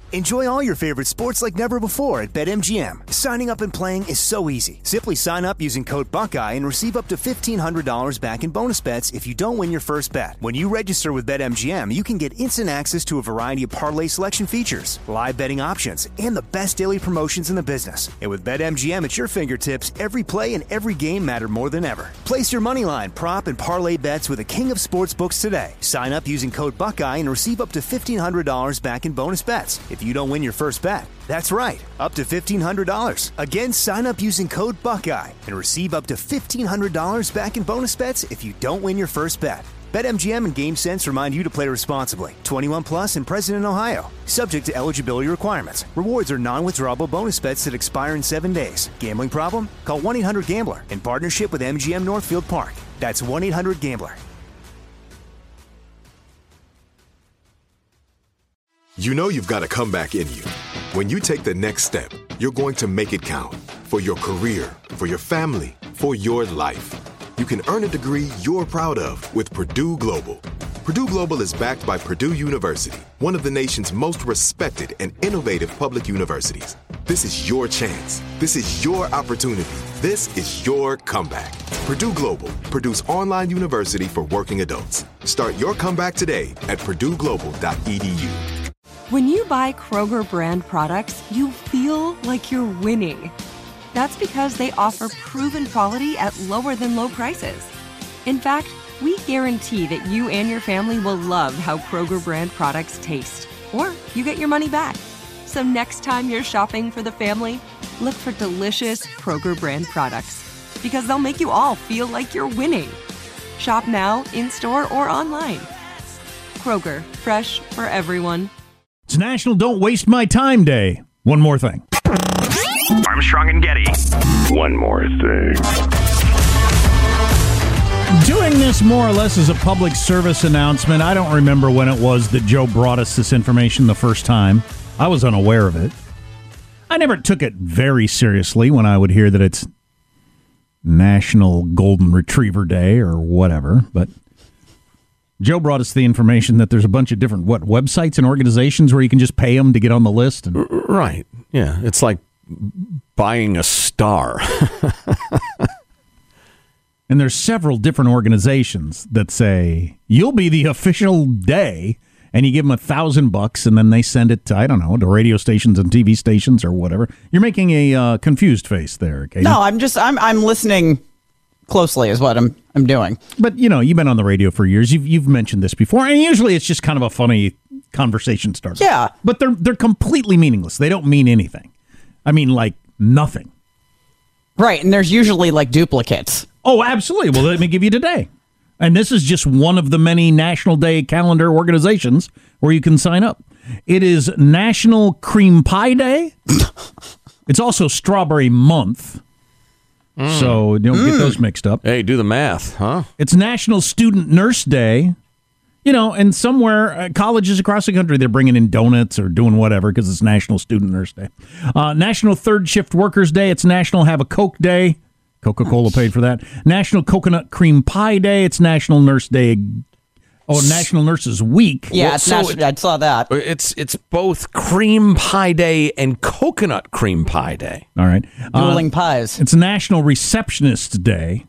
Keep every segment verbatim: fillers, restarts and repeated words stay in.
Enjoy all your favorite sports like never before at BetMGM. Signing up and playing is so easy. Simply sign up using code Buckeye and receive up to fifteen hundred dollars back in bonus bets if you don't win your first bet. When you register with BetMGM, you can get instant access to a variety of parlay selection features, live betting options, and the best daily promotions in the business. And with BetMGM at your fingertips, every play and every game matter more than ever. Place your moneyline, prop, and parlay bets with the king of sportsbooks today. Sign up using code Buckeye and receive up to fifteen hundred dollars back in bonus bets if you don't win your first bet. That's right, up to fifteen hundred dollars. Again, sign up using code Buckeye and receive up to fifteen hundred dollars back in bonus bets if you don't win your first bet. BetMGM and GameSense remind you to play responsibly. twenty-one plus and present in Ohio. Subject to eligibility requirements. Rewards are non-withdrawable bonus bets that expire in seven days. Gambling problem? Call one eight hundred gambler in partnership with M G M Northfield Park. That's one eight hundred gambler. You know you've got a comeback in you. When you take the next step, you're going to make it count. For your career, for your family, for your life. You can earn a degree you're proud of with Purdue Global. Purdue Global is backed by Purdue University, one of the nation's most respected and innovative public universities. This is your chance. This is your opportunity. This is your comeback. Purdue Global, Purdue's online university for working adults. Start your comeback today at purdue global dot e d u. When you buy Kroger brand products, you feel like you're winning. That's because they offer proven quality at lower than low prices. In fact, we guarantee that you and your family will love how Kroger brand products taste, or you get your money back. So next time you're shopping for the family, look for delicious Kroger brand products, because they'll make you all feel like you're winning. Shop now, in-store, or online. Kroger, fresh for everyone. It's National Don't Waste My Time Day. One more thing. Armstrong and Getty. One more thing. Doing this more or less as a public service announcement. I don't remember when it was that Joe brought us this information the first time. I was unaware of it. I never took it very seriously when I would hear that it's National Golden Retriever Day or whatever, but Joe brought us the information that there's a bunch of different, what, websites and organizations where you can just pay them to get on the list. And right. Yeah. It's like buying a star. And there's several different organizations that say, you'll be the official day, and you give them a thousand bucks, and then they send it to, I don't know, to radio stations and T V stations or whatever. You're making a uh, confused face there, Katie. No, I'm just, I'm I'm listening closely is what I'm I'm doing. But, you know, you've been on the radio for years. You've you've mentioned this before, and usually it's just kind of a funny conversation starter. Yeah. But they're they're completely meaningless. They don't mean anything. I mean, like, nothing. Right, and there's usually, like, duplicates. Oh, absolutely. Well, let me give you today. And this is just one of the many National Day calendar organizations where you can sign up. It is National Cream Pie Day. It's also Strawberry Month. Mm. So don't mm. get those mixed up. Hey, do the math, huh? It's National Student Nurse Day. You know, and somewhere, uh, colleges across the country, they're bringing in donuts or doing whatever because it's National Student Nurse Day. Uh, National Third Shift Workers Day. It's National Have a Coke Day. Coca-Cola paid for that. National Coconut Cream Pie Day. It's National Nurse Day. Oh, National Nurses Week. Yeah, well, it's so national, I saw that. It's it's both Cream Pie Day and Coconut Cream Pie Day. All right. Dueling uh, pies. It's National Receptionist Day.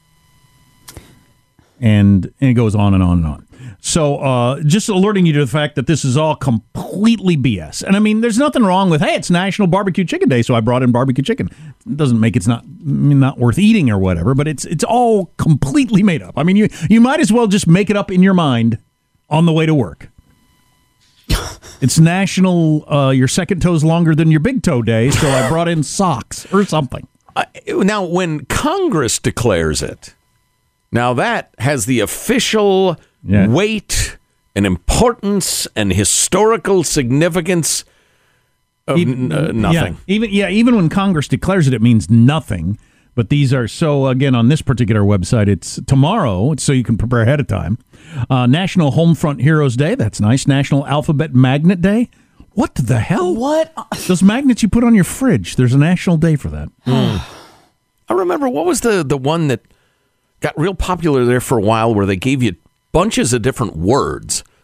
And, and it goes on and on and on. So uh, just alerting you to the fact that this is all completely B S. And I mean, there's nothing wrong with, hey, it's National Barbecue Chicken Day, so I brought in barbecue chicken. It doesn't make it's not I mean, not worth eating or whatever, but it's it's all completely made up. I mean, you you might as well just make it up in your mind on the way to work. It's National uh, Your Second Toe's Longer Than Your Big Toe Day, so I brought in socks or something. Uh, now, when Congress declares it, now that has the official yeah. weight and importance and historical significance of even, n- uh, nothing. Yeah, even yeah, even when Congress declares it, it means nothing. But these are, so again, on this particular website, it's tomorrow, so you can prepare ahead of time. Uh, National Homefront Heroes Day, that's nice. National Alphabet Magnet Day. What the hell? What? Those magnets you put on your fridge, there's a national day for that. Mm. I remember, what was the, the one that got real popular there for a while where they gave you bunches of different words.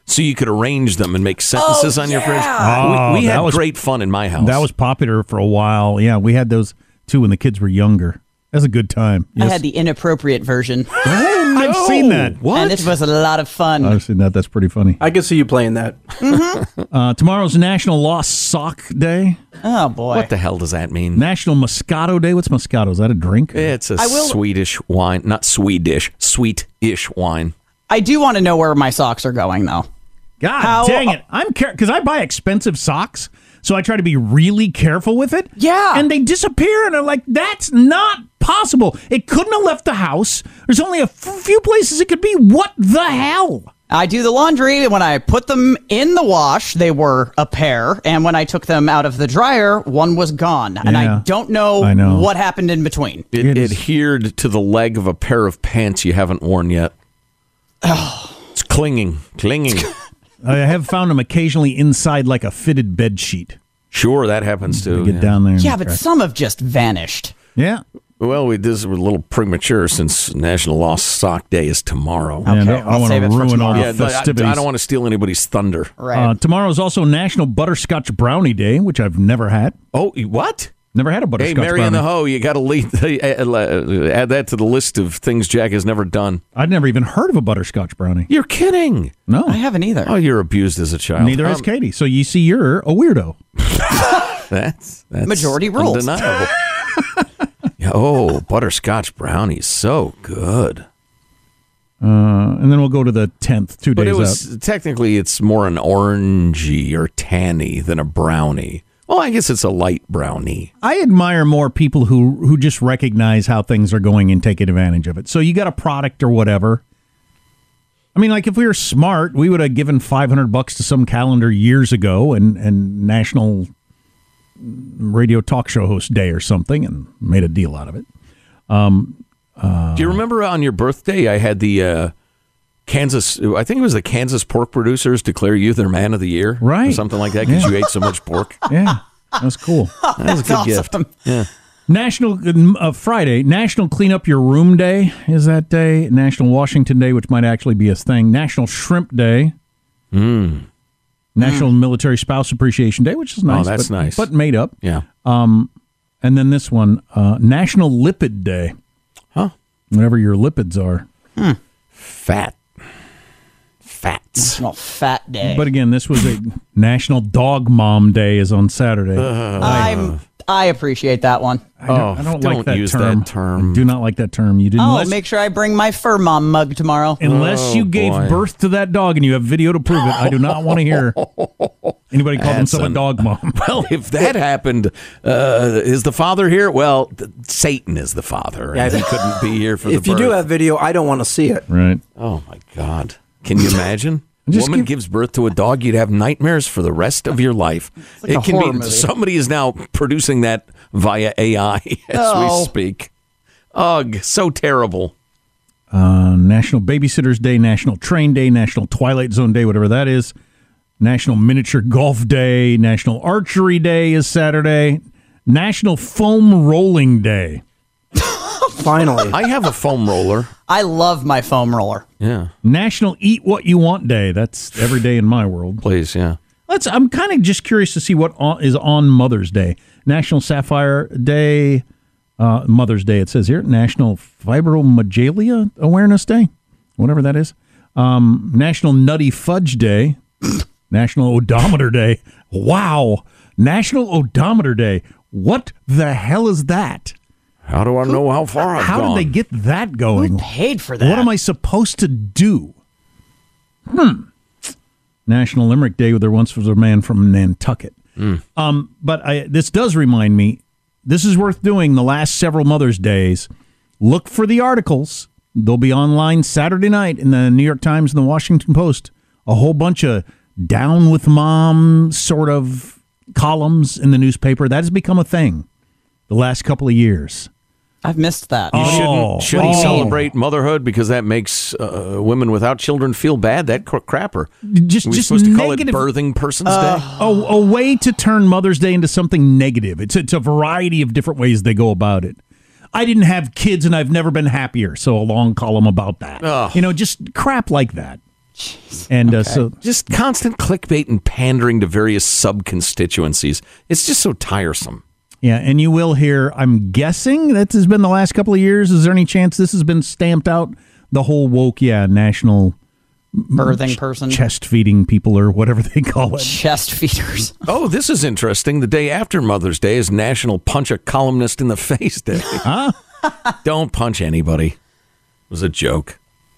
so you could arrange them and make sentences Oh, on your fridge. Oh, we we that had was- great fun in my house. That was popular for a while. Yeah, we had those too when the kids were younger. That's a good time. I Yes. had the inappropriate version, oh, no. I've seen that. What? and it was a lot of fun. I've seen that. That's pretty funny. I could see you playing that. Uh, tomorrow's National Lost Sock Day. Oh boy! What the hell does that mean? National Moscato Day. What's Moscato? Is that a drink? It's a I will- Swedish wine, not Swedish, sweet-ish wine. I do want to know where my socks are going, though. God How- dang it. I'm care because I buy expensive socks, so I try to be really careful with it. Yeah. And they disappear, and I'm like, that's not possible. It couldn't have left the house. There's only a f- few places it could be. What the hell? I do the laundry, and when I put them in the wash, they were a pair, and when I took them out of the dryer, one was gone, and Yeah. I don't know, I know. what happened in between. It, It is- adhered to the leg of a pair of pants you haven't worn yet. It's clinging, clinging. I have found them occasionally inside like a fitted bed sheet. Sure, that happens too. You get yeah. down there. and Yeah, but crack- some have just vanished. yeah. Well, we this was a little premature since National Lost Sock Day is tomorrow. Yeah, Okay, no, I I'll want save to it for ruin all tomorrow. the Yeah, I, festivities. I don't want to steal anybody's thunder. Right. Uh, tomorrow is also National Butterscotch Brownie Day, which I've never had. Oh, what? Never had a Hey, butterscotch Mary brownie. and the Hoe, you got to lead, uh, add that to the list of things Jack has never done. I'd never even heard of a butterscotch brownie. You're kidding. No. I haven't either. Oh, you're abused as a child. Neither has Um, Katie. So you see, you're a weirdo. That's, that's Majority rules. undeniable. Yeah, oh, butterscotch brownies, so good. Uh, and then we'll go to the tenth, two But days it was out. technically it's more an orangey or tanny than a brownie. Well, I guess it's a light brownie. I admire more people who who just recognize how things are going and take advantage of it. So you got a product or whatever. I mean, like if we were smart, we would have given five hundred bucks to some calendar years ago and, and National Radio Talk Show Host Day or something and made a deal out of it. Do you remember on your birthday I had the uh, Kansas, I think it was the Kansas pork producers declare you their man of the year? Or Right. something like that because Yeah. you ate so much pork. Yeah, that's cool. That was a good awesome. gift. Yeah. National uh, Friday, National Clean Up Your Room Day is that day. National Washington Day, which might actually be a thing. National Shrimp Day. Mm. National Military Spouse Appreciation Day, which is nice. that's but, nice. But made up. Yeah. And then this one, uh, National Lipid Day. Huh. Whatever your lipids are. Fat. Fats. National Fat Day. But again, this was a National Dog Mom Day is on Saturday. I'm, I appreciate that one. I don't, Oh, I don't, don't like that use term. that term. I do not like that term. You didn't. I'll unless, make sure I bring my Fur Mom mug tomorrow. unless Oh, you gave boy. birth to that dog and you have video to prove it. I do not want to hear anybody call That's themselves a an- dog mom. Well, if that happened, uh, is the father here? Well, th- Satan is the father. Yeah, and he couldn't be here for the If you birth. do have video, I don't want to see it. Right. Oh, my God. Can you imagine? Just Woman give- gives birth to a dog, you'd have nightmares for the rest of your life. like a it can horror be. movie. Somebody is now producing that via A I as Oh. we speak. Ugh, so terrible. Uh, National Babysitters Day, National Train Day, National Twilight Zone Day, whatever that is. National Miniature Golf Day, National Archery Day is Saturday. National Foam Rolling Day. Finally. I have a foam roller. I love my foam roller. Yeah, National Eat What You Want Day. That's every day in my world. please, yeah. Let's. I'm kind of just curious to see what on, is on Mother's Day. National Sapphire Day, uh, Mother's Day. It says here. National Fibromyalgia Awareness Day, whatever that is. Um, National Nutty Fudge Day. National Odometer Day. Wow. National Odometer Day. What the hell is that? How do I know how far I've How gone? did they get that going? Paid for that. What am I supposed to do? Hmm. National Limerick Day. There once was a man from Nantucket. Um, but I, this does remind me, this is worth doing the last several Mother's Days. Look for the articles. They'll be online Saturday night in the New York Times and the Washington Post. A whole bunch of down with mom sort of columns in the newspaper. That has become a thing the last couple of years. I've missed that. You Oh. shouldn't, shouldn't Oh. celebrate motherhood because that makes uh, women without children feel bad. That cr- crapper. Just, Are we just supposed to call negative. it Birthing Person's Day? a, a way to turn Mother's Day into something negative. It's, it's a variety of different ways they go about it. I didn't have kids and I've never been happier, so a long column about that. Ugh. You know, just crap like that. Jeez. And uh, Okay. so Just constant clickbait and pandering to various sub-constituencies. It's just so tiresome. Yeah, and you will hear, I'm guessing that has been the last couple of years. Is there any chance this has been stamped out? The whole woke, yeah, national Birthing person. chest feeding people or whatever they call it. Chest feeders. Oh, this is interesting. The day after Mother's Day is National Punch a Columnist in the Face Day. Huh? Don't punch anybody. It was a joke.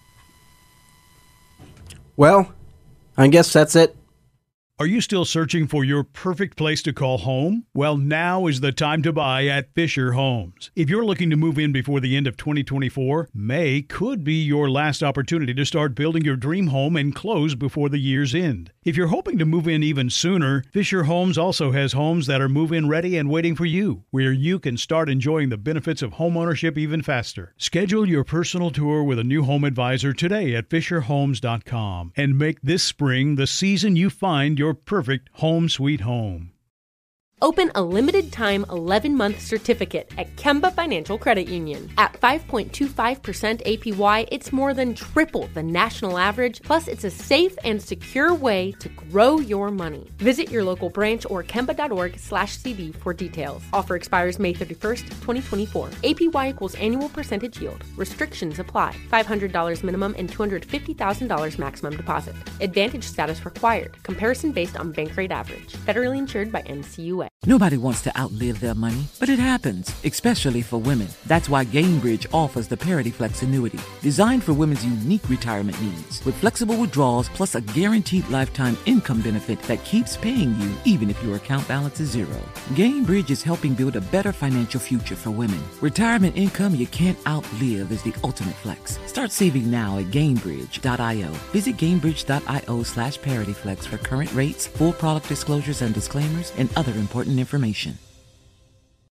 Well, I guess that's it. Are you still searching for your perfect place to call home? Well, now is the time to buy at Fisher Homes. If you're looking to move in before the end of twenty twenty-four, May could be your last opportunity to start building your dream home and close before the year's end. If you're hoping to move in even sooner, Fisher Homes also has homes that are move-in ready and waiting for you, where you can start enjoying the benefits of homeownership even faster. Schedule your personal tour with a new home advisor today at fisher homes dot com and make this spring the season you find your perfect home sweet home. Open a limited-time eleven-month certificate at Kemba Financial Credit Union. At five point two five percent A P Y, it's more than triple the national average, plus it's a safe and secure way to grow your money. Visit your local branch or kemba.org slash CD for details. Offer expires May thirty-first, twenty twenty-four. A P Y equals annual percentage yield. Restrictions apply. five hundred dollars minimum and two hundred fifty thousand dollars maximum deposit. Advantage status required. Comparison based on bank rate average. Federally insured by N C U A. Nobody wants to outlive their money, but it happens, especially for women. That's why Gainbridge offers the Parity Flex annuity, designed for women's unique retirement needs, with flexible withdrawals plus a guaranteed lifetime income benefit that keeps paying you even if your account balance is zero. Gainbridge is helping build a better financial future for women. Retirement income you can't outlive is the ultimate flex. Start saving now at Gainbridge dot io. Visit Gainbridge dot io slash ParityFlex for current rates, full product disclosures and disclaimers, and other important information.